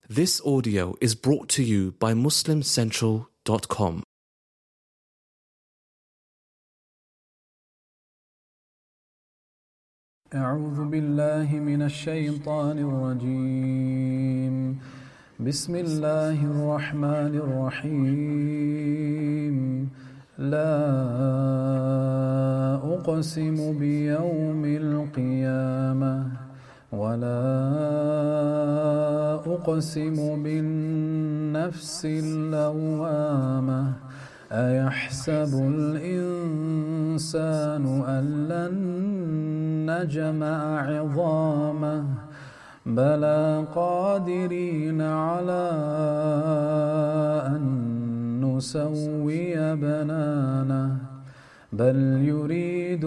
This audio is brought to you by MuslimCentral.com. أعوذ بالله من الشيطان الرجيم. بسم الله الرحمن الرحيم. لا أقسم بيوم القيامة ولا أقسم بالنفس اللوامة أيحسب الإنسان أن لن نجمع عظامه بلى قادرين على أن نسوي بنانه بل يريد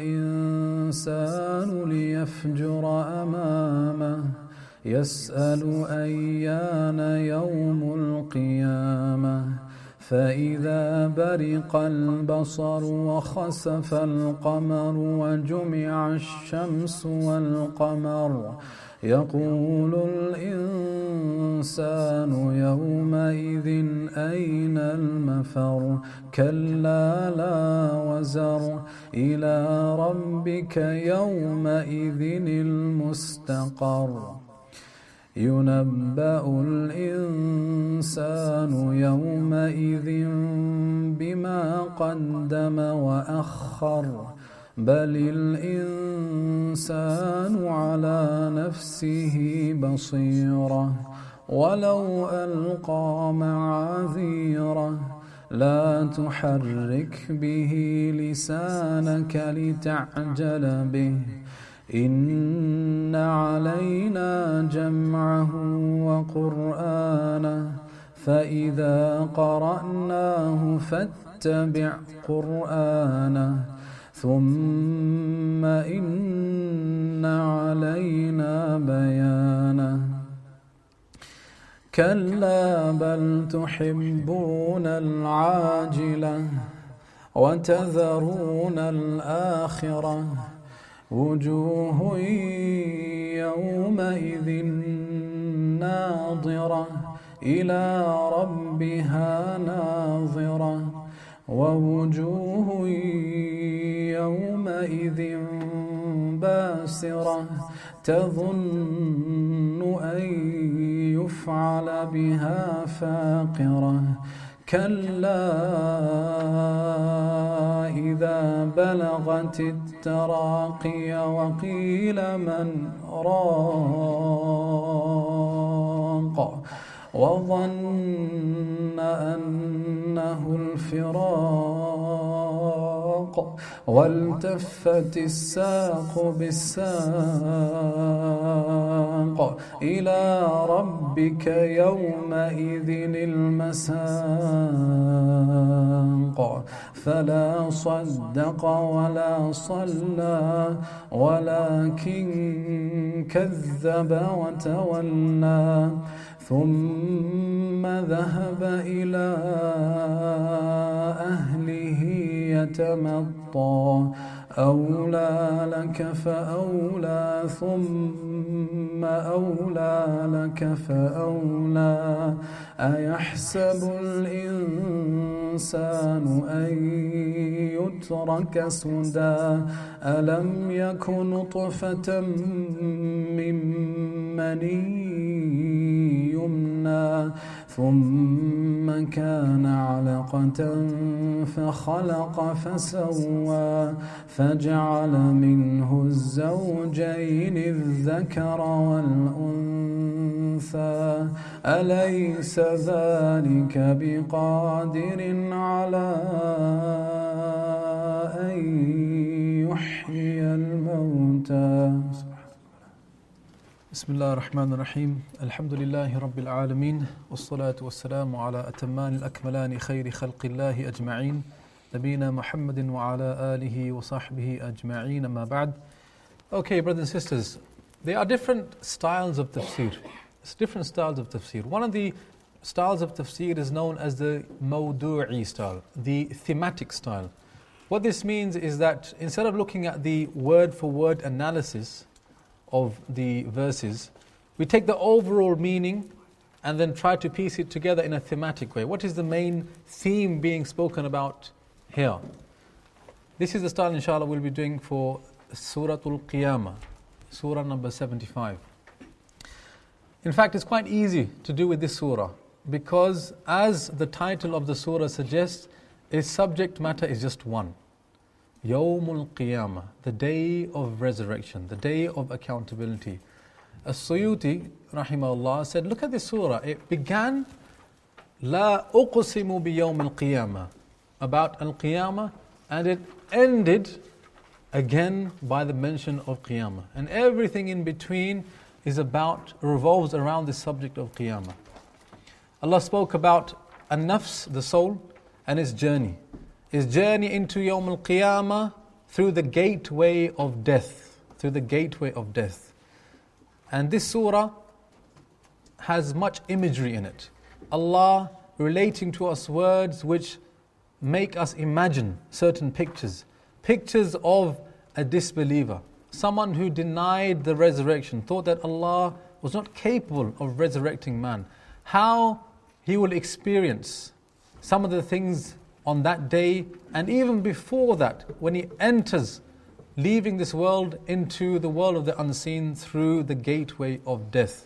الإنسان ليفجر أمامه يسأل أيان يوم القيامة فإذا برق البصر وخسف القمر وجمع الشمس والقمر يقول الإنسان يومئذ أين المفر كلا لا وزر إلى ربك يومئذ المستقر ينبأ الإنسان يومئذ بما قدم وأخر بل الإنسان على نفسه بصيرة ولو ألقى معاذيره لا تحرك به لسانك لتعجل به إن علينا جمعه وقرآنه فإذا قرأناه فاتبع قرآنه ثم إن علينا بيانه كلا بل تحبون العاجلة وتذرون الآخرة وجوه يومئذ ناظرة إلى ربها ناظرة ووجوه يومئذ باسرة تظن أن يفعل بها فاقرة كلا إذا بلغت التراقي وقيل من راق وظن أنه الفراق والتفت الساق بالساق إلى ربك يومئذ المساق فلا صدق ولا صلى ولكن كذب وتولى ثم ذهب إلى أهله يتمطى أولى لك فأولى ثم أولى لك فأولى أيحسب الإنسان أن يترك سدى ألم يك نطفة من مني يمنى ثم كان علقة فخلق فسوى فجعل منه الزوجين الذكر والأنثى أليس ذلك بقادر على أن يحيي الموتى بسم الله الرحمن الرحيم الحمد لله رب العالمين والصلاة والسلام على أتمان الأكملان خير خلق الله أجمعين نبينا محمد وعلى آله وصحبه أجمعين أما بعد. Okay, brothers and sisters, there are different styles of tafsir. It's different styles of tafsir. One of the styles of tafsir is known as the mawdu'i style, the thematic style. What this means is that instead of looking at the word for word analysis of the verses, we take the overall meaning and then try to piece it together in a thematic way. What is the main theme being spoken about here? This is the style, inshallah, we'll be doing for Suratul Qiyamah, Surah number 75. In fact, it's quite easy to do with this surah, because as the title of the surah suggests, its subject matter is just one. Yawmul Qiyamah, the day of resurrection, the day of accountability. As-Suyuti, rahimahullah, said, look at this surah. It began, La uqsimu bi yawmil qiyamah, about al-qiyamah, and it ended again by the mention of qiyamah. And everything in between revolves around the subject of qiyamah. Allah spoke about an-nafs, the soul, and its journey. Its journey into Yawm al-Qiyamah through the gateway of death. Through the gateway of death. And this surah has much imagery in it. Allah relating to us words which make us imagine certain pictures. Pictures of a disbeliever. Someone who denied the resurrection, thought that Allah was not capable of resurrecting man. How he will experience some of the things on that day, and even before that, when he enters, leaving this world into the world of the unseen through the gateway of death.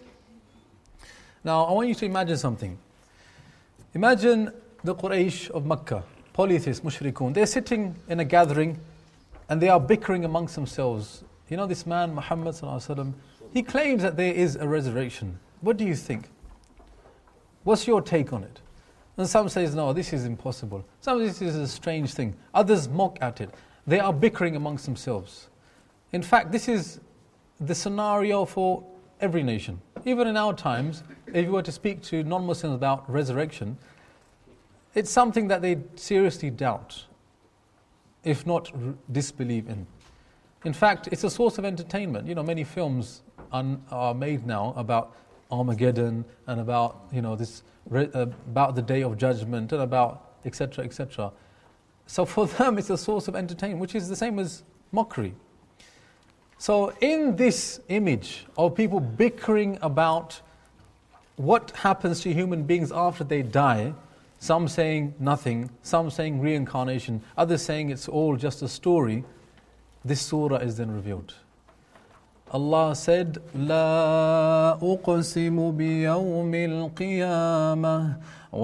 Now, I want you to imagine something. Imagine the Quraysh of Makkah, polytheists, mushrikun. They're sitting in a gathering and they are bickering amongst themselves. You know, this man, Muhammad sallallahu alaihi wasallam, he claims that there is a resurrection. What do you think? What's your take on it? And some says, no, this is impossible. Some say this is a strange thing. Others mock at it. They are bickering amongst themselves. In fact, this is the scenario for every nation. Even in our times, if you were to speak to non-Muslims about resurrection, it's something that they seriously doubt, if not disbelieve in. In fact, it's a source of entertainment. You know, many films are made now about Armageddon and about, you know, about the Day of Judgment and about etc., etc. So for them, it's a source of entertainment, which is the same as mockery. So in this image of people bickering about what happens to human beings after they die, some saying nothing, some saying reincarnation, others saying it's all just a story, this surah is then revealed. Allah said, لا أقسم بيوم القيامة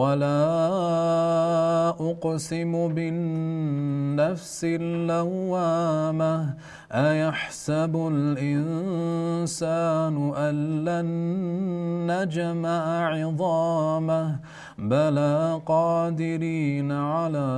ولا أقسم بالنفس اللوامة أيحسب الإنسان أن لن نجمع عظامه بلى قادرين على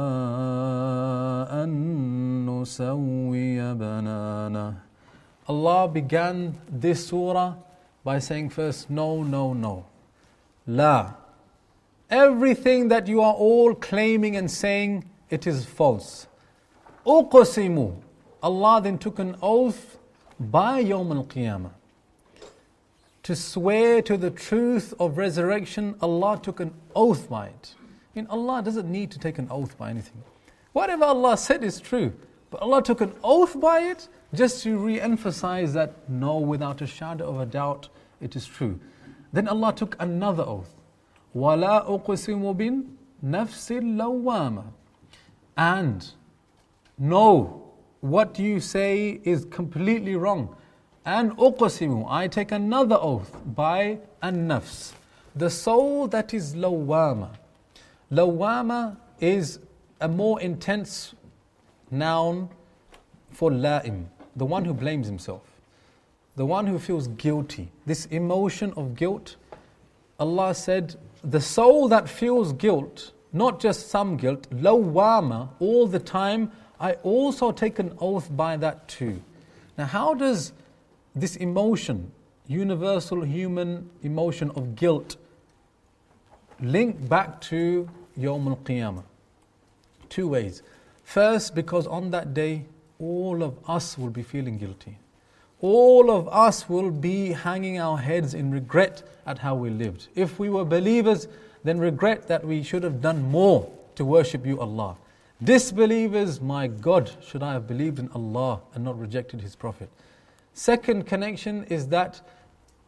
أن نسوي بنانه. Allah began this surah by saying first, no, no, no. La. Everything that you are all claiming and saying, it is false. Uqsimu. Allah then took an oath by Yawm al-Qiyamah. To swear to the truth of resurrection, Allah took an oath by it. I mean, Allah doesn't need to take an oath by anything. Whatever Allah said is true. But Allah took an oath by it just to re-emphasize that no, without a shadow of a doubt, it is true. Then Allah took another oath. وَلَا أُقْسِمُ بِالنَّفْسِ اللَّوَّامَةِ. And no, what you say is completely wrong. And uqsimu, I take another oath by an-nafs, the soul that is lawwama. Lawwama is a more intense noun for la'im, the one who blames himself, the one who feels guilty. This emotion of guilt, Allah said, the soul that feels guilt, not just some guilt, lawwama, all the time, I also take an oath by that too. Now how does this emotion, universal human emotion of guilt, link back to Yawm al-Qiyamah? Two ways. First, because on that day, all of us will be feeling guilty. All of us will be hanging our heads in regret at how we lived. If we were believers, then regret that we should have done more to worship you, Allah. Disbelievers, my God, should I have believed in Allah and not rejected His Prophet. Second connection is that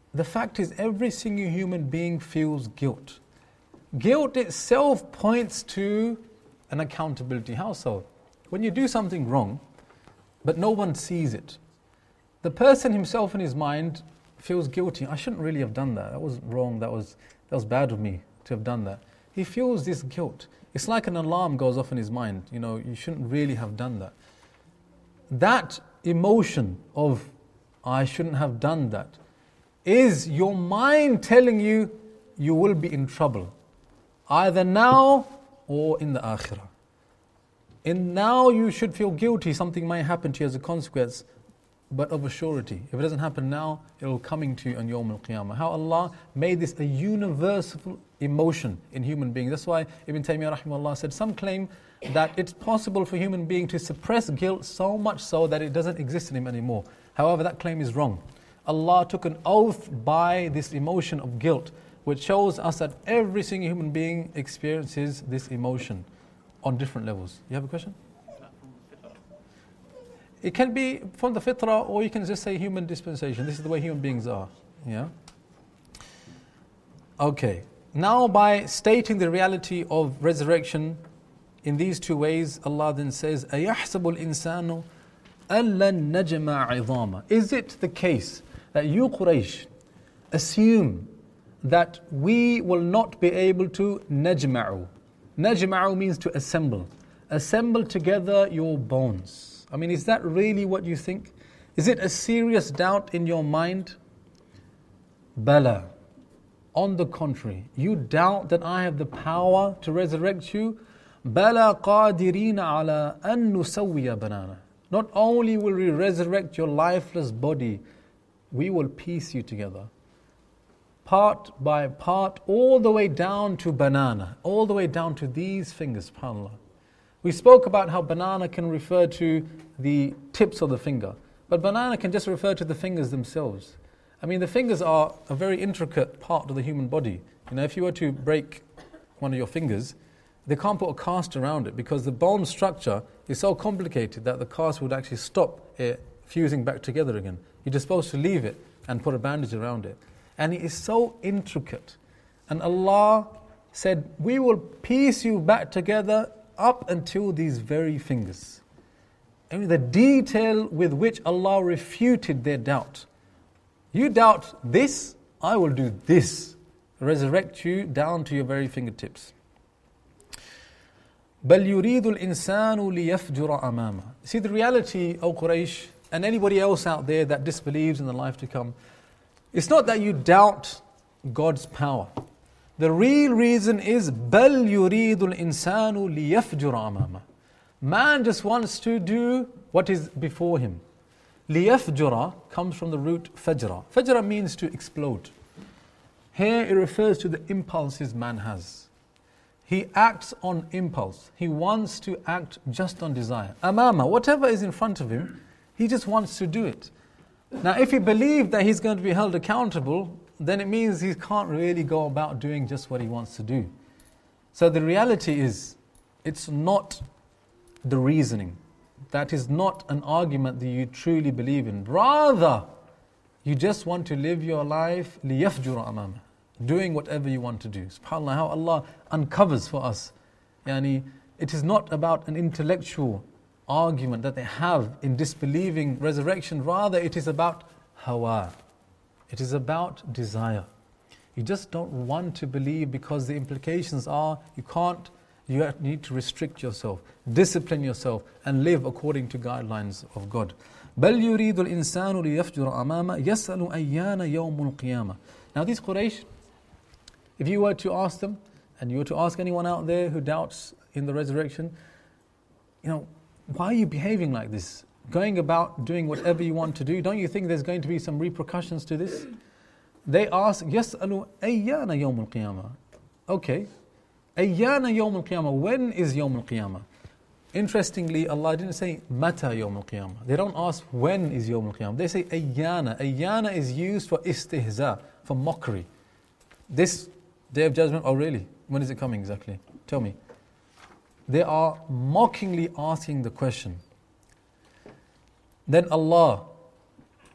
the fact is every single human being feels guilt. Guilt itself points to an accountability. How so? When you do something wrong, but no one sees it, the person himself in his mind feels guilty. I shouldn't really have done that. That was wrong. That was bad of me to have done that. He feels this guilt. It's like an alarm goes off in his mind. You shouldn't really have done that. That emotion of, I shouldn't have done that, is your mind telling you, you will be in trouble. Either now or in the akhirah. In now you should feel guilty, something might happen to you as a consequence, but of a surety. If it doesn't happen now, it will come to you on Yawm al-Qiyamah. How Allah made this a universal emotion in human beings. That's why Ibn Taymiyyah rahimahullah said, some claim that it's possible for a human being to suppress guilt so much so that it doesn't exist in him anymore. However, that claim is wrong. Allah took an oath by this emotion of guilt, which shows us that every single human being experiences this emotion on different levels. You have a question? It can be from the fitrah, or you can just say human dispensation. This is the way human beings are. Yeah. Okay. Now, by stating the reality of resurrection in these two ways, Allah then says, أَيَحْسَبُ الْإِنسَانُ أَلَّن نَجْمَعَ عِظَامًا. Is it the case that you Quraysh assume that we will not be able to najma'u? Najma'u means to assemble. Assemble together your bones. I mean, is that really what you think? Is it a serious doubt in your mind? Bala. On the contrary, you doubt that I have the power to resurrect you? Bala qadirina ala an nusawwiya banana. Not only will we resurrect your lifeless body, we will piece you together. Part by part, all the way down to banana, all the way down to these fingers, subhanAllah. We spoke about how banana can refer to the tips of the finger, but banana can just refer to the fingers themselves. I mean, the fingers are a very intricate part of the human body. If you were to break one of your fingers, they can't put a cast around it because the bone structure is so complicated that the cast would actually stop it fusing back together again. You're just supposed to leave it and put a bandage around it. And it is so intricate. And Allah said, we will piece you back together up until these very fingers. I mean, the detail with which Allah refuted their doubt. You doubt this, I will do this. Resurrect you down to your very fingertips. بَلْ يُرِيدُ الْإِنسَانُ لِيَفْجُرَ أَمَامَهُ. See, the reality, O Quraysh, and anybody else out there that disbelieves in the life to come, it's not that you doubt God's power. The real reason is بَلْ يُرِيدُ الْإِنسَانُ لِيَفْجُرَ أَمَامَهُ. Man just wants to do what is before him. لِيَفْجُرَ comes from the root fajra. Fajra means to explode. Here it refers to the impulses man has. He acts on impulse. He wants to act just on desire. Amama, whatever is in front of him, he just wants to do it. Now, if he believes that he's going to be held accountable, then it means he can't really go about doing just what he wants to do. So the reality is, it's not the reasoning. That is not an argument that you truly believe in. Rather, you just want to live your life لِيَفْجُرَ أَمَامَهُ, doing whatever you want to do. SubhanAllah, how Allah uncovers for us. It is not about an intellectual argument that they have in disbelieving resurrection. Rather, it is about hawa. It is about desire. You just don't want to believe because the implications are you need to restrict yourself, discipline yourself, and live according to guidelines of God. بَلْ يُرِيدُ الْإِنسَانُ لِيَفْجُرَ أَمَامَهُ يَسْأَلُ أَيَّانَ يَوْمُ الْقِيَامَةِ. Now these Quraysh, if you were to ask them, and you were to ask anyone out there who doubts in the resurrection, why are you behaving like this? Going about doing whatever you want to do, don't you think there's going to be some repercussions to this? They ask, يَسْأَلُ أَيَّانَ يَوْمُ الْقِيَامَةِ. Okay, أَيَّانَ يَوْمُ الْقِيَامَةِ. When is يَوْمُ الْقِيَامَةِ? Interestingly, Allah didn't say مَتَى يَوْمُ الْقِيَامَةِ. They don't ask when is يَوْمُ الْقِيَامَةِ. They say أَيَّانَ. أَيَّانَ is used for istihza, for mockery. This Day of Judgment, oh really? When is it coming exactly? Tell me. They are mockingly asking the question. Then Allah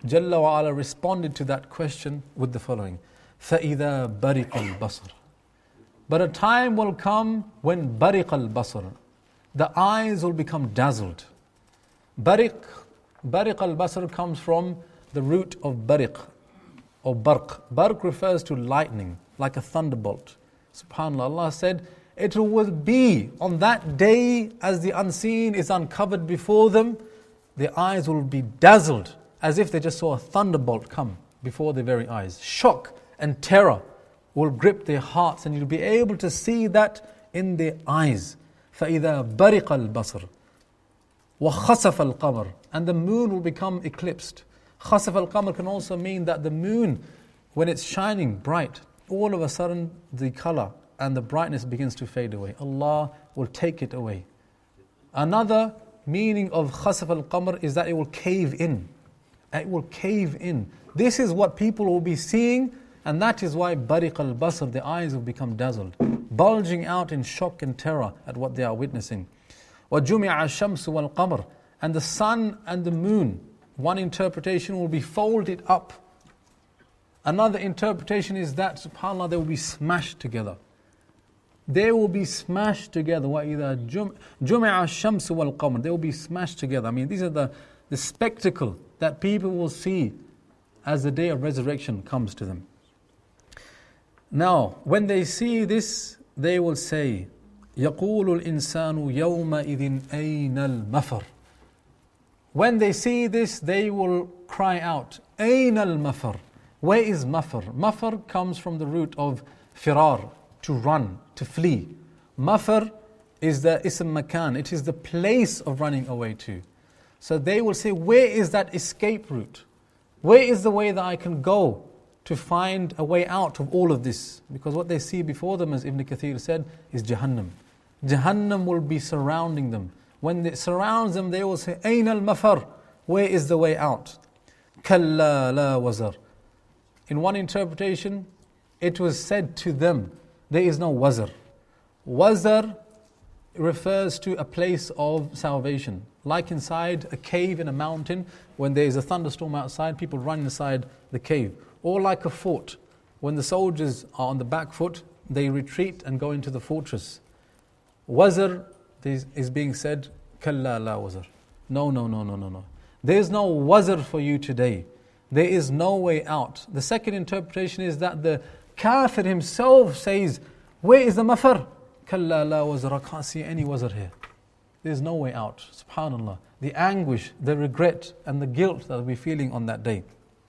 Jalla wa ala responded to that question with the following: فَإِذَا بَرِقَ الْبَصَرُ. But a time will come when بَرِقَ الْبَصَرُ, the eyes will become dazzled. Bariq al-basar comes from the root of bariq or barq. Barq refers to lightning, like a thunderbolt. SubhanAllah, Allah said, it will be on that day as the unseen is uncovered before them, their eyes will be dazzled as if they just saw a thunderbolt come before their very eyes. Shock and terror will grip their hearts and you'll be able to see that in their eyes. فَإِذَا بَرِقَ الْبَصَرُ وَخَسَفَ الْقَمَرُ. And the moon will become eclipsed. خَسَفَ الْقَمَرُ can also mean that the moon, when it's shining bright, all of a sudden the color and the brightness begins to fade away. Allah will take it away. Another meaning of خَسَفَ الْقَمَرُ is that it will cave in. It will cave in. This is what people will be seeing, and that is why bariq al-basar, the eyes will become dazzled, bulging out in shock and terror at what they are witnessing. وَجُمِعَ الشَّمْسُ وَالْقَمَرُ. And the sun and the moon, one interpretation will be folded up. Another interpretation is that, subhanAllah, they will be smashed together. They will be smashed together. وَإِذَا جُمِعَ الشَّمْسُ وَالْقَمَرُ. They will be smashed together. I mean, these are the spectacle that people will see as the day of resurrection comes to them. Now, when they see this, they will say, يَقُولُ الْإِنسَانُ يَوْمَئِذٍ أَيْنَ الْمَفَرُ. When they see this, they will cry out, أَيْنَ الْمَفَرُ. Where is mafar? Mafar comes from the root of firar, to run, to flee. Mafar is the ism makan, it is the place of running away to. So they will say, where is that escape route? Where is the way that I can go to find a way out of all of this? Because what they see before them, as Ibn Kathir said, is Jahannam. Jahannam will be surrounding them. When it surrounds them, they will say, أين المفر? Where is the way out? كلا لا وزر. In one interpretation, it was said to them, there is no wazr. Wazr refers to a place of salvation. Like inside a cave in a mountain, when there is a thunderstorm outside, people run inside the cave. Or like a fort, when the soldiers are on the back foot, they retreat and go into the fortress. Wazr is being said, Kalla la wazr. No. There is no wazr for you today. There is no way out. The second interpretation is that the kafir himself says, where is the mafar? Kalla la wazr. I can't see any wazr here. There is no way out. SubhanAllah. The anguish, the regret and the guilt that we're feeling on that day.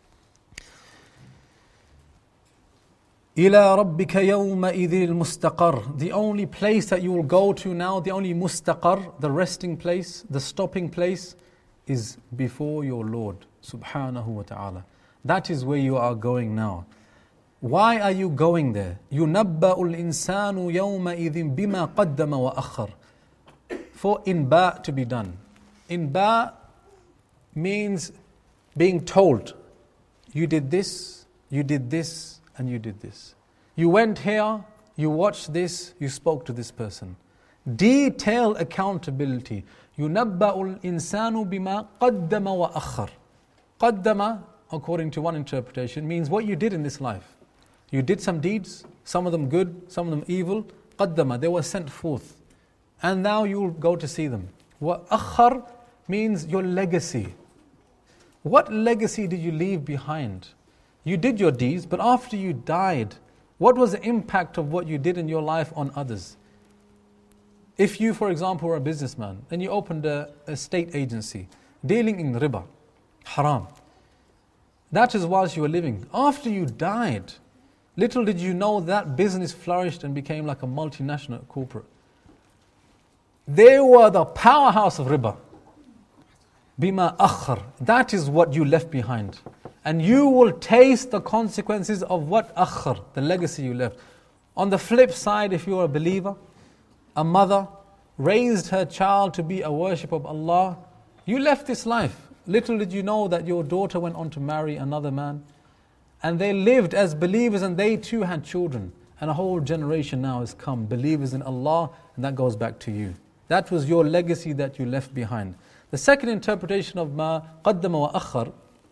إِلَىٰ رَبِّكَ يَوْمَئِذٍ الْمُسْتَقَرُ. The only place that you will go to now, the only mustaqar, the resting place, the stopping place, is before your Lord, subhanahu wa ta'ala. That is where you are going now. Why are you going there? يُنَبَّأُ الْإِنسَانُ يَوْمَئِذٍ بِمَا قَدَّمَ وَأَخَّرَ. For inba to be done. Inba means being told, you did this, and you did this. You went here, you watched this, you spoke to this person. Detailed accountability. يُنَبَّأُ الْإِنسَانُ بِمَا قَدَّمَ وَأَخَّرَ. قَدَّمَ, according to one interpretation, means what you did in this life. You did some deeds, some of them good, some of them evil. قَدَّمَ, they were sent forth. And now you'll go to see them. وَأَخَّرَ means your legacy. What legacy did you leave behind? You did your deeds, but after you died, what was the impact of what you did in your life on others? If you, for example, were a businessman and you opened a state agency dealing in riba, haram, that is whilst you were living. After you died, little did you know that business flourished and became like a multinational corporate. They were the powerhouse of riba. Bima akhar. That is what you left behind. And you will taste the consequences of what akhar, the legacy you left. On the flip side, if you are a believer, a mother raised her child to be a worshipper of Allah, you left this life. Little did you know that your daughter went on to marry another man. And they lived as believers and they too had children. And a whole generation now has come, believers in Allah, and that goes back to you. That was your legacy that you left behind. The second interpretation of ma qaddama wa akhar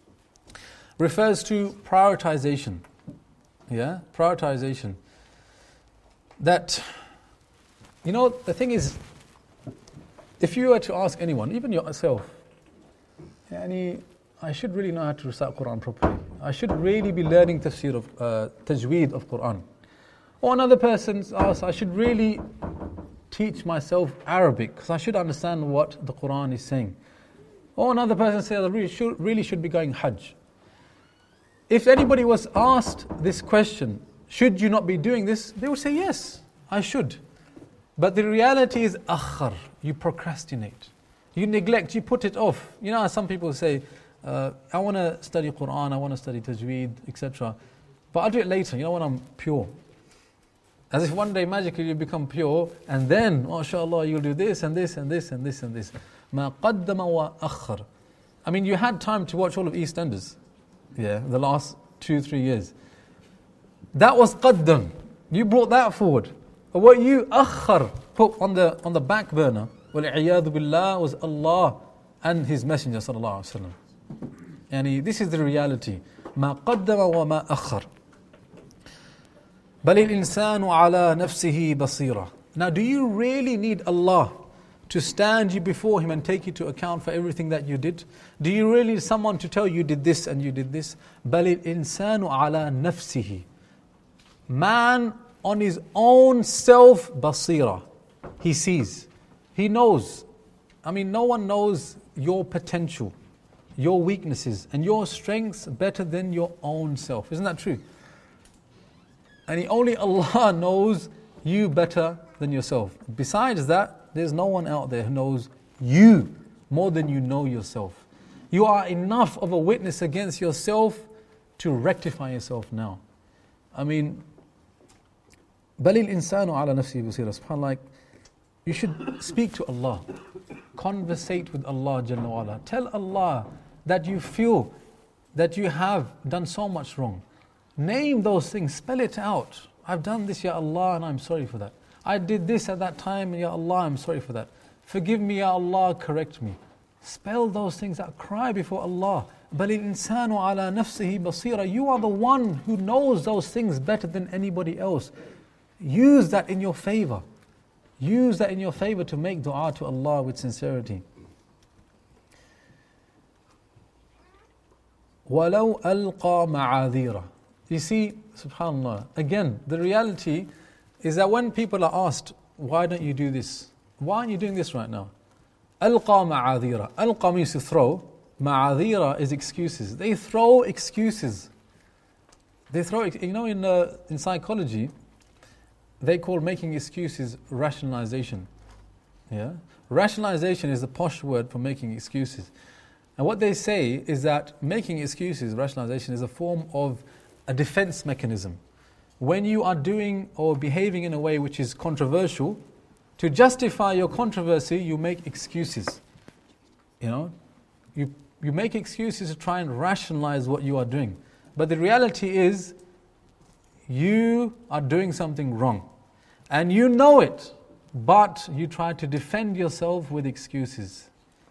refers to prioritization. Yeah, prioritization. That, the thing is, if you were to ask anyone, even yourself, I should really know how to recite Quran properly. I should really be learning tafsir of tajweed of Quran. Or another person asks, I should really teach myself Arabic because I should understand what the Quran is saying. Or another person says, I really should be going Hajj. If anybody was asked this question, should you not be doing this? They would say, yes, I should. But the reality is, akhar, you procrastinate. You neglect, you put it off. Some people say, I want to study Quran, I want to study tajweed, etc. But I'll do it later, when I'm pure. As if one day magically you become pure, and then, mashallah, you'll do this and this and this and this and this. مَا قَدَّمَ وَأَخَّرَ. I mean, you had time to watch all of EastEnders, the last 2-3 years. That was qaddam. You brought that forward. But what you akhar, put on the back burner, وَالْعِيَاذُ بِاللَّهِ, was Allah and His Messenger sallallahu alaihi wasallam. And this is the reality. مَا قَدَّمَ وَمَا أَخَّرَ. بَلِ الْإِنسَانُ عَلَى نَفْسِهِ بَصِيرًا. Now, do you really need Allah to stand you before Him and take you to account for everything that you did? Do you really need someone to tell you did this and you did this? بَلِ الْإِنسَانُ عَلَى نَفْسِهِ. Man on his own self, basira. He sees. He knows. I mean, no one knows your potential, your weaknesses, and your strengths better than your own self. Isn't that true? And only Allah knows you better than yourself. Besides that, there's no one out there who knows you more than you know yourself. You are enough of a witness against yourself to rectify yourself now. I mean, بَلِ الْإِنسَانُ عَلَى نَفْسِهِ بَصِيرًا. SubhanAllah, you should speak to Allah. Conversate with Allah Jalla wa'ala. Tell Allah that you feel that you have done so much wrong. Name those things, spell it out. I've done this, Ya Allah, and I'm sorry for that. I did this at that time, and Ya Allah, I'm sorry for that. Forgive me, Ya Allah, correct me. Spell those things out, cry before Allah. بَلِ الْإِنسَانُ عَلَى نَفْسِهِ بَصِيرًا. You are the one who knows those things better than anybody else. Use that in your favor. Use that in your favor to make dua to Allah with sincerity. وَلَوْ أَلْقَى مَعَاذِيرًا. You see, subhanAllah, again, the reality is that when people are asked, why don't you do this? Why aren't you doing this right now? أَلْقَى مَعَاذِيرًا. أَلْقَى means to throw. Ma'adhira is excuses. They throw excuses. They throw, in psychology, they call making excuses rationalization. Yeah? Rationalization is the posh word for making excuses. And what they say is that making excuses, rationalization, is a form of a defense mechanism. When you are doing or behaving in a way which is controversial, to justify your controversy, you make excuses. You make excuses to try and rationalize what you are doing. But the reality is, you are doing something wrong. And you know it, but you try to defend yourself with excuses.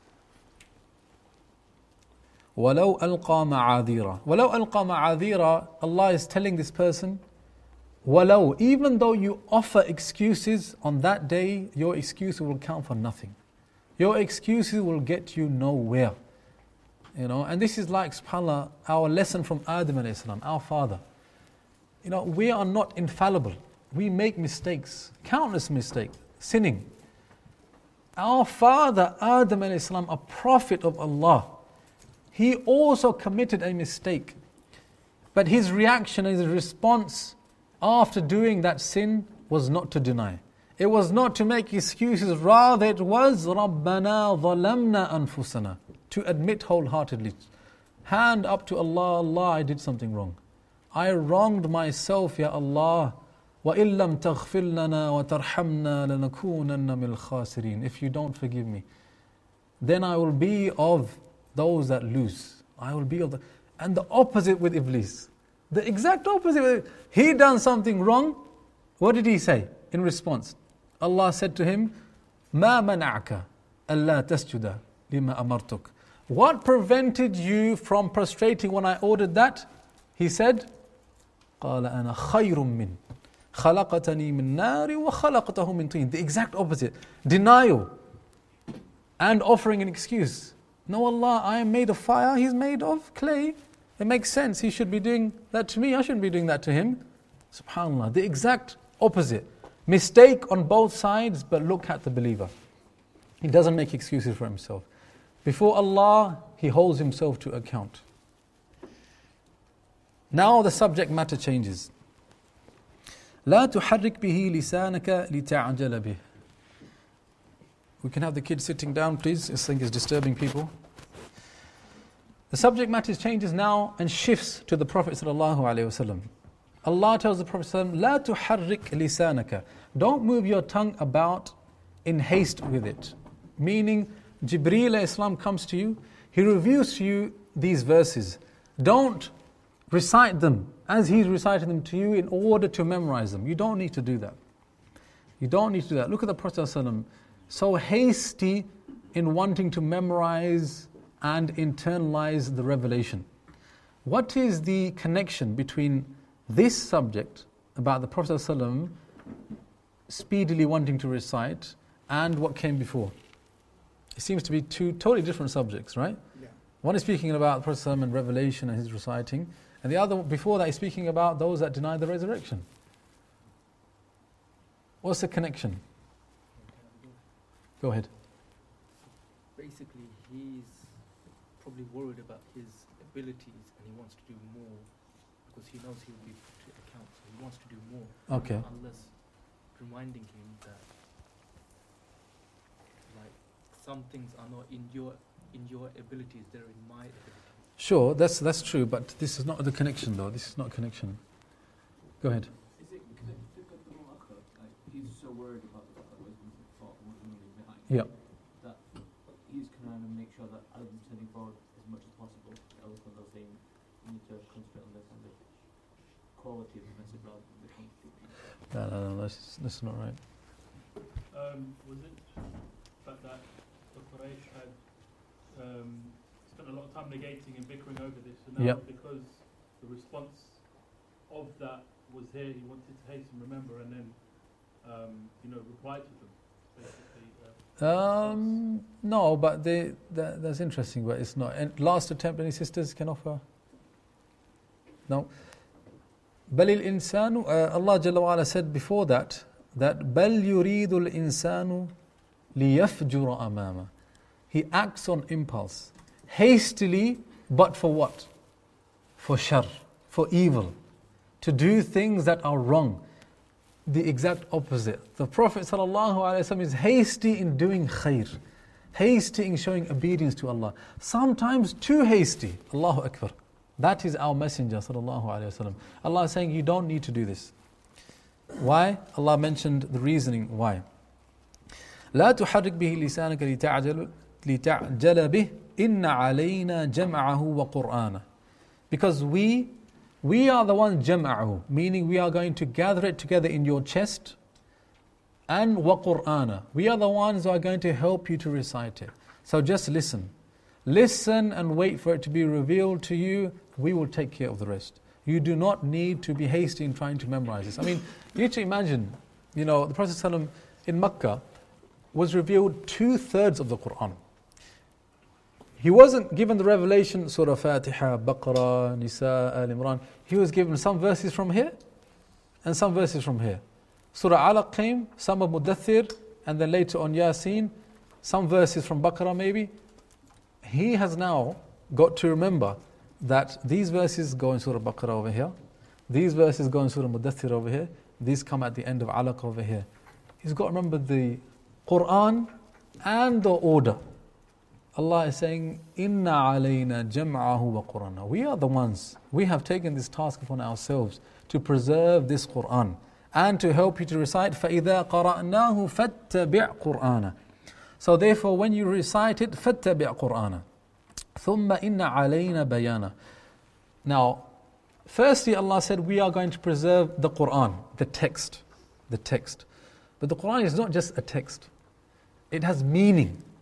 وَلَوْ أَلْقَى مَعَاذِيرًا. وَلَوْ أَلْقَى مَعَاذِيرًا. Allah is telling this person, وَلَوْ, even though you offer excuses on that day, your excuses will count for nothing. Your excuses will get you nowhere. And this is like, subhanAllah, our lesson from Adam alayhi salam, our father. We are not infallible. We make mistakes, countless mistakes, sinning. Our father, Adam alayhi salam, a prophet of Allah, he also committed a mistake. But his reaction and his response after doing that sin was not to deny. It was not to make excuses, rather it was رَبَّنَا ظَلَمْنَا أَنفُسَنَا, to admit wholeheartedly. Hand up to Allah, Allah, I did something wrong. I wronged myself, Ya Allah. وَإِن لَمْ تَغْفِرْ لَنَا وَتَرْحَمْنَا لَنَكُونَنَّ مِنَ الْخَاسِرِينَ. If you don't forgive me, then I will be of those that lose. I will be of the... And the opposite with Iblis. The exact opposite. He done something wrong. What did he say in response? Allah said to him, مَا مَنَعَكَ أَلَّا تَسْجُدَ لِمَا أَمَرْتُكَ What prevented you from prostrating when I ordered that? He said, قَالَ أَنَا خَيْرٌ مِّنْ خَلَقَتَنِي مِنْ نَارٍ وَخَلَقْتَهُ مِنْ طِينٍ. The exact opposite. Denial and offering an excuse. No, Allah, I am made of fire, He's made of clay. It makes sense. He should be doing that to me. I shouldn't be doing that to him. SubhanAllah. The exact opposite. Mistake on both sides, but look at the believer. He doesn't make excuses for himself. Before Allah, he holds himself to account. Now the subject matter changes. لا تحرك به لسانك لتعجل به. We can have the kids sitting down, please. This thing is disturbing people. The subject matter changes now and shifts to the Prophet ﷺ. Allah tells the Prophet ﷺ, لا تحرك لسانك. Don't move your tongue about in haste with it. Meaning, Jibreel Islam comes to you, he reveals to you these verses. Don't recite them as he's reciting them to you in order to memorize them. You don't need to do that. You don't need to do that. Look at the Prophet ﷺ, so hasty in wanting to memorize and internalize the revelation. What is the connection between this subject about the Prophet ﷺ speedily wanting to recite and what came before? It seems to be two totally different subjects, right? Yeah. One is speaking about the Prophet ﷺ and revelation and his reciting, and the other before that is speaking about those that deny the resurrection. What's the connection? Go ahead. Basically, he's probably worried about his abilities and he wants to do more because he knows he will be put to account, so he wants to do more. Okay. Unless reminding him that like some things are not in your abilities, they're in my abilities. Sure, that's true, but this is not the connection though. This is not a connection. Go ahead. Is it like he's so worried about the thought behind Yeah. that he's trying to make sure that I'm sending forward as much as possible. Else when they're saying you need to concentrate on this and the quality of the message rather than the quantity. No, that's not right. Was it the fact that the Quraysh had spent a lot of time negating and bickering over this, and now because the response of that was here, he wanted to hasten, remember, and then reply to them, basically. No, but that's interesting, but it's not. And last attempt, any sisters can offer? No. بل الإنسان, Allah Jalla wa Ala said before that بل يريد الإنسان ليفجر أمامه. He acts on impulse, hastily, but for what? For shar, for evil, to do things that are wrong. The exact opposite. The Prophet ﷺ is hasty in doing khair, hasty in showing obedience to Allah. Sometimes too hasty. Allahu Akbar. That is our messenger ﷺ. Allah is saying you don't need to do this. Why? Allah mentioned the reasoning why. لا تحرك به لسانك لتعجل به إن علينا جمعه وقرآنه. Because we are the ones jam'ahu, meaning we are going to gather it together in your chest, and وقرآنه. We are the ones who are going to help you to recite it. So just listen. Listen and wait for it to be revealed to you. We will take care of the rest. You do not need to be hasty in trying to memorize this. I mean, you need to imagine, the Prophet ﷺ in Makkah was revealed 2/3 of the Quran. He wasn't given the revelation, Surah Fatiha, Baqarah, Nisa, Al Imran. He was given some verses from here and some verses from here. Surah Alaq came, some of Mudaththir, and then later on Yasin, some verses from Baqarah maybe. He has now got to remember that these verses go in Surah Baqarah over here, these verses go in Surah Mudaththir over here, these come at the end of Alaq over here. He's got to remember the Quran and the order. Allah is saying, Inna alayna jam'ahu wa Qur'ana. We are the ones, we have taken this task upon ourselves to preserve this Quran and to help you to recite, فَإِذَا قَرَأْنَاهُ فَاتَّبِعْ قُرْآنَ. So therefore, when you recite it, فَاتَّبِعْ قُرْآنَ. ثُمَّ إِنَّ عَلَيْنَا بَيَانَ. Now, firstly Allah said, we are going to preserve the Quran, the text. But the Quran is not just a text. It has meaning.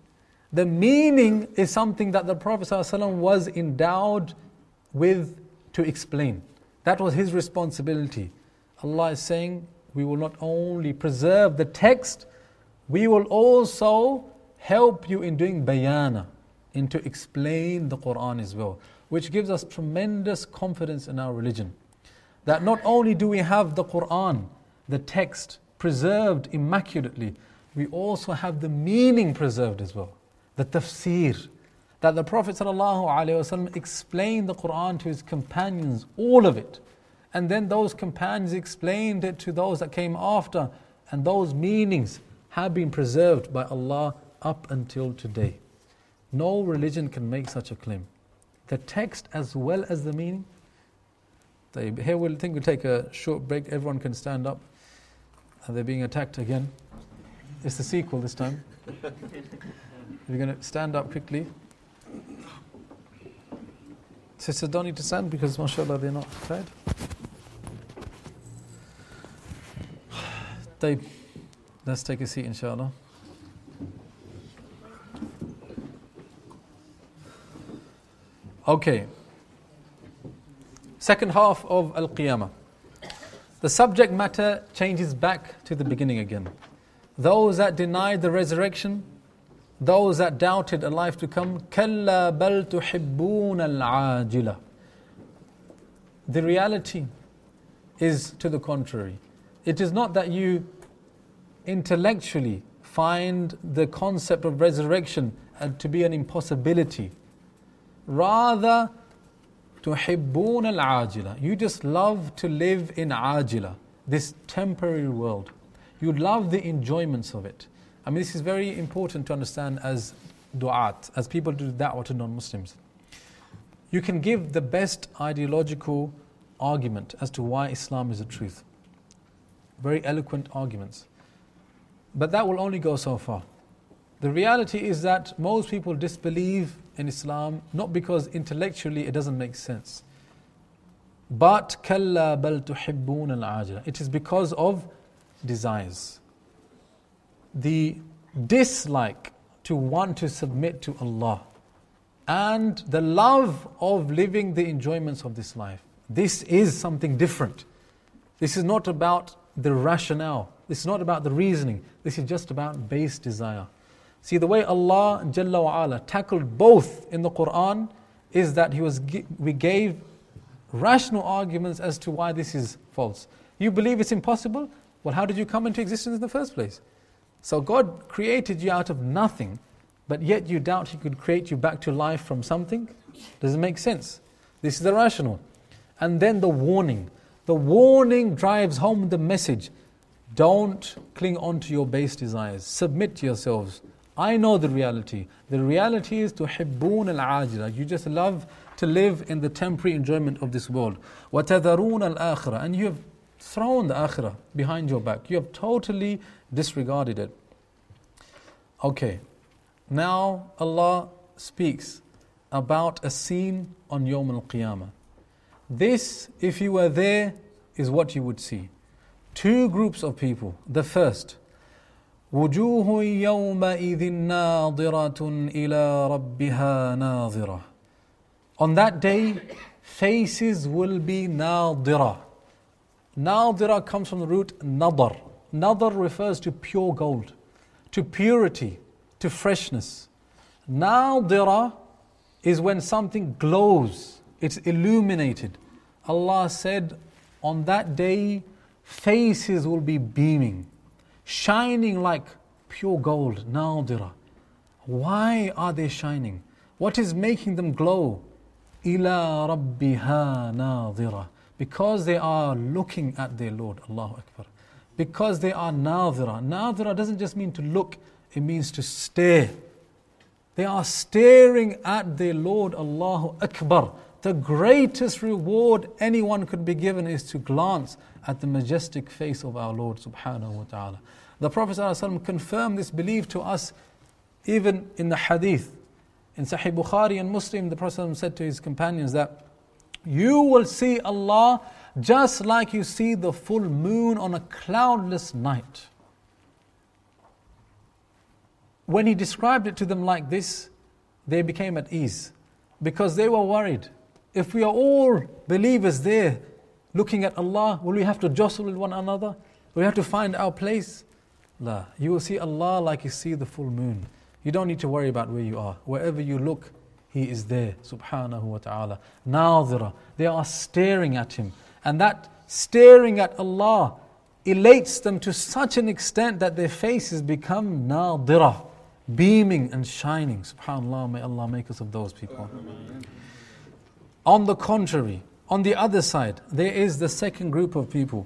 The meaning is something that the Prophet ﷺ was endowed with to explain. That was his responsibility. Allah is saying, we will not only preserve the text, we will also help you in doing bayana, in to explain the Quran as well, which gives us tremendous confidence in our religion. That not only do we have the Quran, the text, preserved immaculately, we also have the meaning preserved as well. The tafsir, that the Prophet ﷺ explained the Quran to his companions, all of it. And then those companions explained it to those that came after, and those meanings have been preserved by Allah up until today. No religion can make such a claim. The text as well as the meaning. Here we'll take a short break. Everyone can stand up. They're being attacked again. It's the sequel this time. We're going to stand up quickly. Sisters don't need to stand because mashallah they're not tired. Let's take a seat inshallah. Okay. Second half of Al-Qiyamah. The subject matter changes back to the beginning again. Those that denied the resurrection, those that doubted a life to come, كَلَّا بَلْ تُحِبُّونَ الْعَاجِلَةِ. The reality is to the contrary. It is not that you intellectually find the concept of resurrection to be an impossibility. Rather, تُحِبُّونَ الْعَاجِلَةِ. You just love to live in ajila, this temporary world. You love the enjoyments of it. I mean, this is very important to understand as du'at, as people do da'wah to non-Muslims. You can give the best ideological argument as to why Islam is the truth. Very eloquent arguments. But that will only go so far. The reality is that most people disbelieve in Islam not because intellectually it doesn't make sense. But كَلَّا بَلْ تُحِبُّونَ الْعَاجِلَةِ. It is because of desires. The dislike to want to submit to Allah and the love of living the enjoyments of this life. This is something different. This is not about the rationale. This is not about the reasoning. This is just about base desire. See, the way Allah Jalla wa Ala tackled both in the Quran is that we gave rational arguments as to why this is false. You believe it's impossible? Well, how did you come into existence in the first place? So God created you out of nothing, but yet you doubt He could create you back to life from something? Doesn't make sense. This is the rational. And then the warning. The warning drives home the message. Don't cling on to your base desires. Submit to yourselves. I know the reality. The reality is تُحِبُّونَ الْعَاجِلَةِ. You just love to live in the temporary enjoyment of this world. وَتَذَرُونَ الْآخِرَةِ. And you have thrown the akhirah behind your back. You have totally disregarded it. Okay. Now Allah speaks about a scene on Yawm al-Qiyamah. This, if you were there, is what you would see. Two groups of people. The first, وُجُوهٌ يَوْمَئِذٍ نَاظِرَةٌ إِلَىٰ رَبِّهَا نَاظِرَةٌ. On that day, faces will be نَاظِرَةٌ. Nadira comes from the root nadar. Nadar refers to pure gold, to purity, to freshness. Nadira is when something glows, it's illuminated. Allah said, on that day, faces will be beaming, shining like pure gold, nadira. Why are they shining? What is making them glow? إِلَىٰ رَبِّهَا نَاظِرَةٌ. Because they are looking at their Lord. Allahu Akbar. Because they are nadhira. Nadhira doesn't just mean to look, it means to stare. They are staring at their Lord. Allahu Akbar. The greatest reward anyone could be given is to glance at the majestic face of our Lord subhanahu wa ta'ala. The Prophet ﷺ confirmed this belief to us even in the hadith. In Sahih Bukhari and Muslim, the Prophet ﷺ said to his companions that you will see Allah just like you see the full moon on a cloudless night. when he described it to them like this, they became at ease. Because they were worried. If we are all believers there, looking at Allah, will we have to jostle with one another? Will we have to find our place? La. You will see Allah like you see the full moon. You don't need to worry about where you are. Wherever you look, He is there, subhanahu wa ta'ala. Nadhira. They are staring at Him. And that staring at Allah elates them to such an extent that their faces become nadhira, beaming and shining. SubhanAllah, may Allah make us of those people. On the contrary, on the other side, there is the second group of people.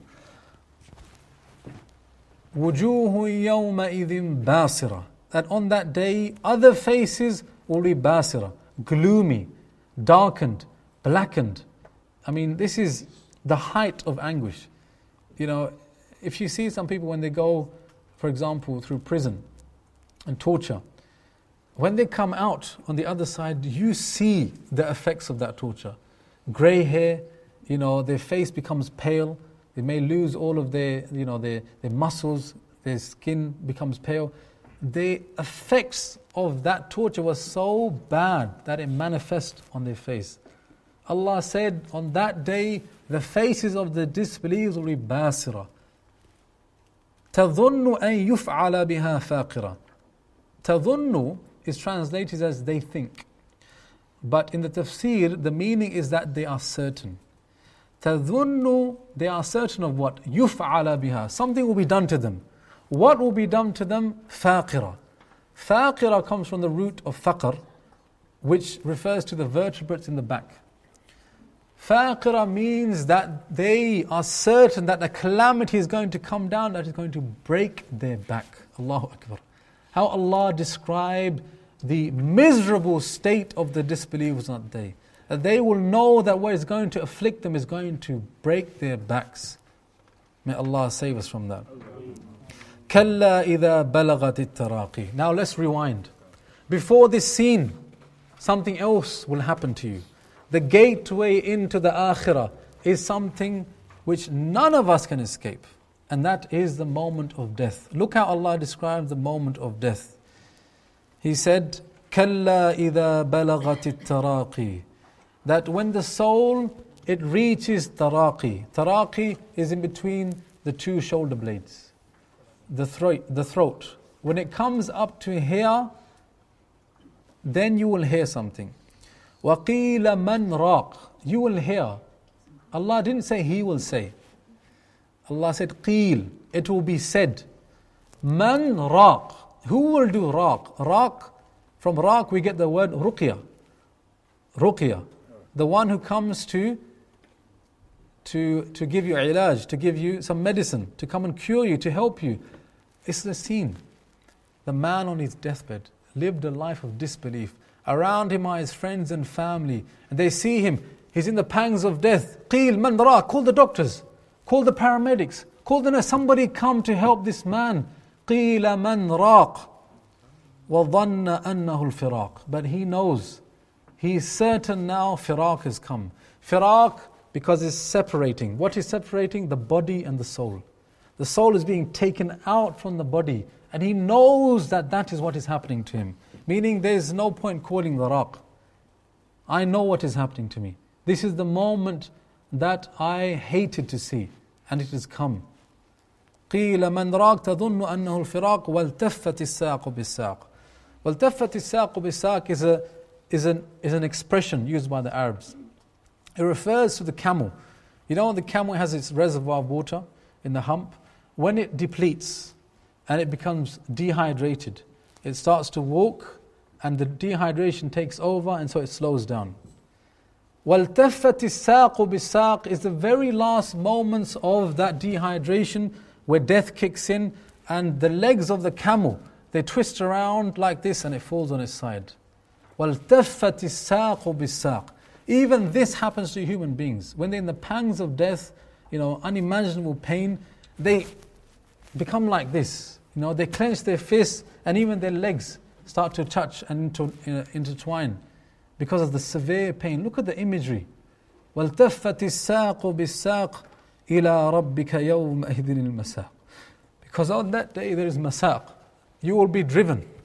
وُجُوهٌ يَوْمَئِذٍ بَاسِرَةٌ. That on that day, other faces will be basira, gloomy, darkened, blackened. I mean, this is the height of anguish. You know, if you see some people when they go, for example, through prison and torture, when they come out on the other side, you see the effects of that torture. Grey hair, you know, their face becomes pale. They may lose all of their, you know, their muscles. Their skin becomes pale. The effects of that torture was so bad that it manifests on their face. Allah said, on that day, the faces of the disbelievers will be basira. تَظُنُّ أَن يُفْعَلَ بِهَا فَاقِرًا. تَظُنُّ is translated as they think. But in the tafsir, the meaning is that they are certain. تَظُنُّ, they are certain of what? يُفْعَلَ بِهَا. Something will be done to them. What will be done to them? فَاقِرًا. فَاقِرًا comes from the root of faqr, which refers to the vertebrates in the back. Faqira means that they are certain that a calamity is going to come down that is going to break their back. Allahu Akbar. How Allah described the miserable state of the disbelievers on that day. That they will know that what is going to afflict them is going to break their backs. May Allah save us from that. كَلَّا إِذَا بَلَغَتِ التَّرَاقِي. Now let's rewind. Before this scene, something else will happen to you. The gateway into the akhirah is something which none of us can escape. And that is the moment of death. Look how Allah describes the moment of death. He said, كَلَّا إِذَا بَلَغَتِ التَّرَاقِي. That when the soul, it reaches taraqi. Taraqi is in between the two shoulder blades. The throat. When it comes up to here, then you will hear something. وَقِيلَ مَنْ رَاقٍ. You will hear. Allah didn't say He will say. Allah said قِيل. It will be said. مَنْ رَاقٍ. Who will do raq? Raq, from raq we get the word ruqya. Ruqya. The one who comes to give you ilaj, to give you some medicine, to come and cure you, to help you. It's the scene. The man on his deathbed lived a life of disbelief. Around him are his friends and family. And they see him. He's in the pangs of death. قِيل مَنْ رَاقٍ. Call the doctors. Call the paramedics. Call the nurse. Somebody come to help this man. قِيلَ مَنْ رَاقٍ. وَظَنَّ أَنَّهُ الْفِرَاقِ. But he knows. He is certain now firaq has come. Firaq, because it's separating. What is separating? The body and the soul. The soul is being taken out from the body. And he knows that that is what is happening to him. Meaning there is no point calling the raq. I know what is happening to me. This is the moment that I hated to see. And it has come. قِيلَ مَنْ رَاقٍ تَظُنُّ أَنَّهُ الْفِرَاقُ وَالْتَفَّتِ السَّاقُ بِالسَّاقِ. وَالْتَفَّتِ السَّاقُ بِالسَّاقِ is an expression used by the Arabs. It refers to the camel. You know, the camel has its reservoir of water in the hump. When it depletes and it becomes dehydrated, it starts to walk and the dehydration takes over and so it slows down. وَالْتَفَّتِ السَّاقُ بِالسَّاقِ is the very last moments of that dehydration where death kicks in and the legs of the camel, they twist around like this and it falls on its side. وَالْتَفَّتِ السَّاقُ بِالسَّاقِ. Even this happens to human beings. When they're in the pangs of death, you know, unimaginable pain, they become like this. You know, they clench their fists and even their legs start to touch and intertwine because of the severe pain. Look at the imagery. وَالْتَفَّتِ السَّاقُ بِالسَّاقِ إِلَىٰ رَبِّكَ يَوْمَئِذٍ الْمَسَاقِ. Because on that day there is masaq. You will be driven.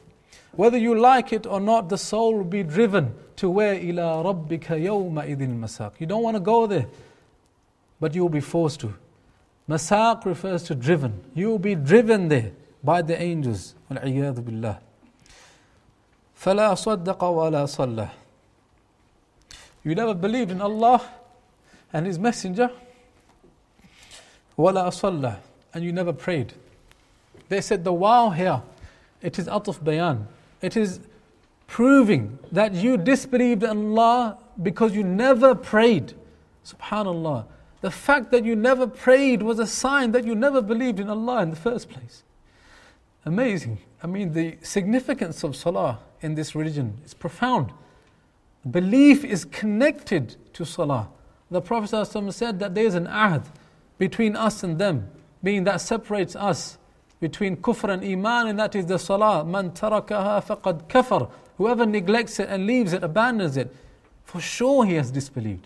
Whether you like it or not, the soul will be driven to where? إِلَىٰ رَبِّكَ يَوْمَئِذٍ الْمَسَاقِ. You don't want to go there, but you will be forced to. Masaq refers to driven. You will be driven there by the angels. وَالْعِيَاذُ بِاللَّهِ. فَلَا صَدَّقَ وَلَا صَلَّى. You never believed in Allah and His Messenger. وَلَا صَلَّى. And you never prayed. They said the wow here, it is atuf bayan. It is proving that you disbelieved in Allah because you never prayed. Subhanallah. The fact that you never prayed was a sign that you never believed in Allah in the first place. Amazing. I mean, the significance of salah in this religion is profound. Belief is connected to salah. The Prophet ﷺ said that there is an ahd between us and them, being that separates us between kufr and iman, and that is the salah. Man tarakaha faqad kafar. Whoever neglects it and leaves it, abandons it, for sure he has disbelieved.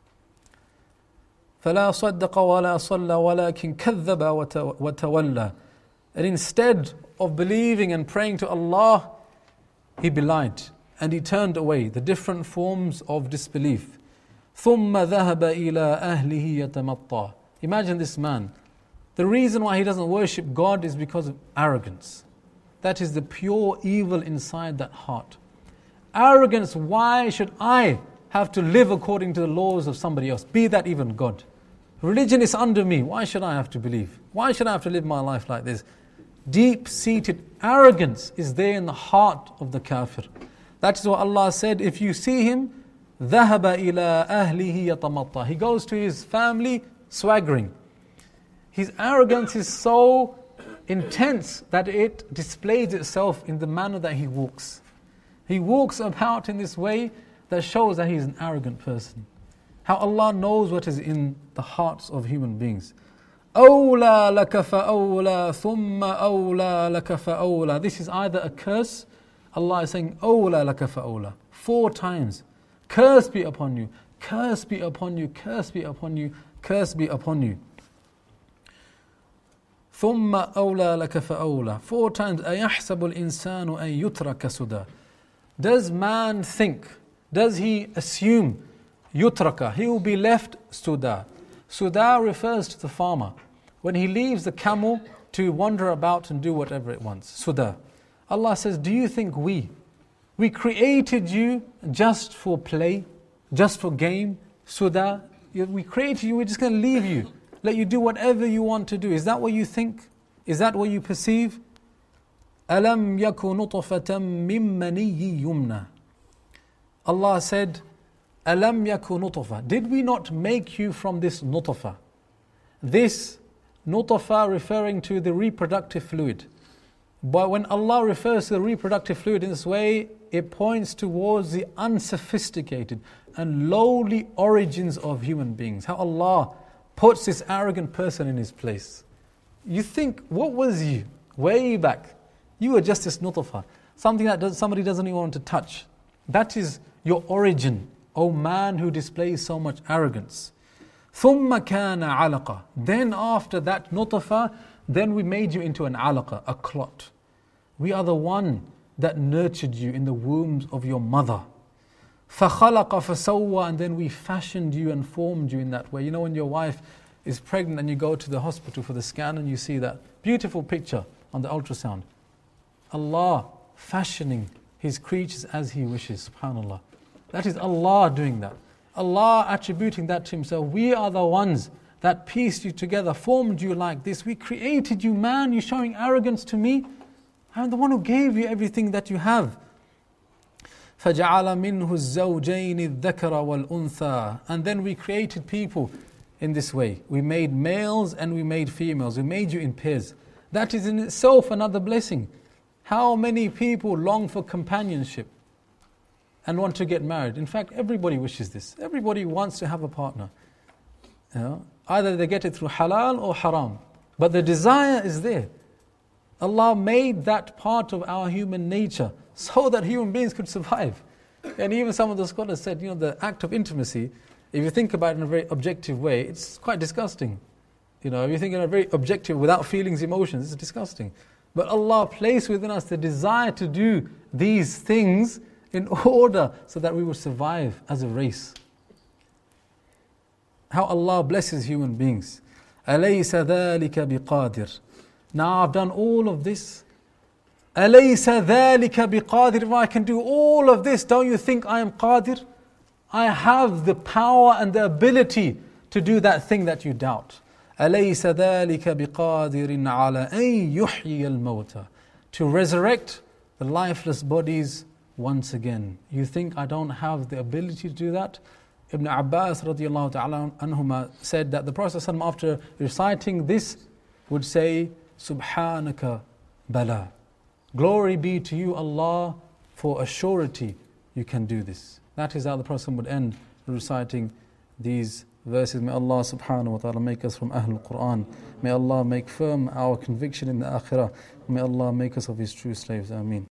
فَلَا صَدَّقَ وَلَا صَلَّى وَلَكِنْ كَذَّبَ وَتَوَلَّى. And instead of believing and praying to Allah, he belied and he turned away. The different forms of disbelief. ثُمَّ ذَهَبَ إِلَىٰ أَهْلِهِ يَتَمَطَّى. Imagine this man. The reason why he doesn't worship God is because of arrogance. That is the pure evil inside that heart. Arrogance, why should I have to live according to the laws of somebody else, be that even God? Religion is under me, why should I have to believe? Why should I have to live my life like this? Deep-seated arrogance is there in the heart of the kafir. That is what Allah said, if you see him, ذَهَبَ إِلَىٰ أَهْلِهِ يَتَمَطَّى. He goes to his family swaggering. His arrogance is so intense that it displays itself in the manner that he walks. He walks about in this way that shows that he is an arrogant person. How Allah knows what is in the hearts of human beings. أَوْلَى لَكَ فَأَوْلَى ثُمَّ أَوْلَى لَكَ فَأَوْلَى. This is either a curse. Allah is saying, أَوْلَى لَكَ فَأَوْلَى. 4 times. Curse be upon you. Curse be upon you. Curse be upon you. Curse be upon you. ثُمَّ أَوْلَى لَكَ فَأَوْلَى. 4 times. أَيَحْسَبُ الْإِنسَانُ أَن يُتْرَكَ سُدًى. Does man think, does he assume, yutraka, he will be left suda. Suda refers to the farmer. When he leaves the camel to wander about and do whatever it wants. Suda. Allah says, do you think we created you just for play, just for game? Suda. We created you, we're just going to leave you. Let you do whatever you want to do. Is that what you think? Is that what you perceive? أَلَمْ يَكُ نُطْفَةً مِّن مَّنِيٍّ يُمْنَى. Allah said, أَلَمْ يَكُ نُطْفَةً. Did we not make you from this nutfa? This nutfa referring to the reproductive fluid. But when Allah refers to the reproductive fluid in this way, it points towards the unsophisticated and lowly origins of human beings. How Allah puts this arrogant person in his place. You think, what was you way back? You were just this nutfa, something that somebody doesn't even want to touch. That is your origin, O man who displays so much arrogance. ثُمَّ كَانَ عَلَقًا. Then after that nutfa, then we made you into an alaqa, a clot. We are the one that nurtured you in the wombs of your mother. فَخَلَقَ فَسَوَّى. And then we fashioned you and formed you in that way. You know when your wife is pregnant and you go to the hospital for the scan and you see that beautiful picture on the ultrasound. Allah fashioning His creatures as He wishes, subhanAllah. That is Allah doing that. Allah attributing that to Himself. We are the ones that pieced you together, formed you like this. We created you, man. You're showing arrogance to me. I'm the one who gave you everything that you have. فَجَعَلَ مِنْهُ الزَّوْجَيْنِ الذَّكَرَ وَالْأُنْثَى. And then we created people in this way. We made males and we made females. We made you in pairs. That is in itself another blessing. How many people long for companionship and want to get married? In fact, everybody wishes this. Everybody wants to have a partner. You know, either they get it through halal or haram. But the desire is there. Allah made that part of our human nature so that human beings could survive. And even some of the scholars said, you know, the act of intimacy, if you think about it in a very objective way, it's quite disgusting. You know, if you think in a very objective, without feelings, emotions, it's disgusting. But Allah placed within us the desire to do these things in order so that we would survive as a race. How Allah blesses human beings. أَلَيْسَ ذَلِكَ بِقَادِرٍ. Now I've done all of this. أَلَيْسَ ذَلِكَ بِقَادِرٍ. If I can do all of this, don't you think I am qadir? I have the power and the ability to do that thing that you doubt. أَلَيْسَ ذَلِكَ بِقَادِرٍ عَلَىٰ أَن يُحْيِيَ الْمَوْتَى. To resurrect the lifeless bodies once again. You think I don't have the ability to do that? Ibn Abbas radiallahu ta'ala anhuma said that the Prophet ﷺ, after reciting this, would say, Subhanaka bala. Glory be to you, Allah, for a surety you can do this. That is how the Prophet ﷺ would end reciting these verses. May Allah subhanahu wa ta'ala make us from Ahlul Quran. May Allah make firm our conviction in the Akhirah. May Allah make us of His true slaves. Ameen.